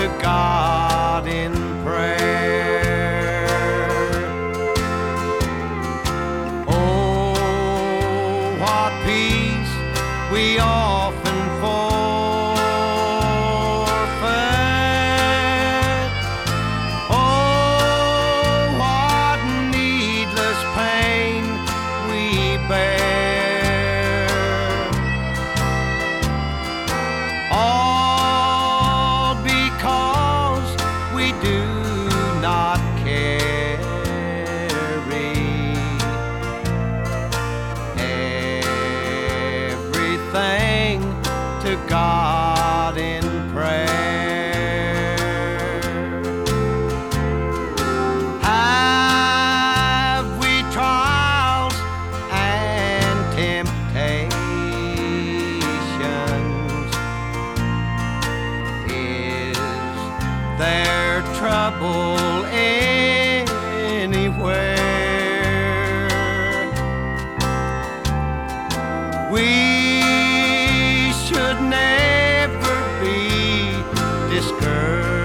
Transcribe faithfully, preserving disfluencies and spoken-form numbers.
God in prayer. Oh, what peace we often forfeit. Oh, what needless pain we bear. All because we do not carry everything to God in prayer. Have we trials and temptations? Is there trouble anywhere? We should never be discouraged.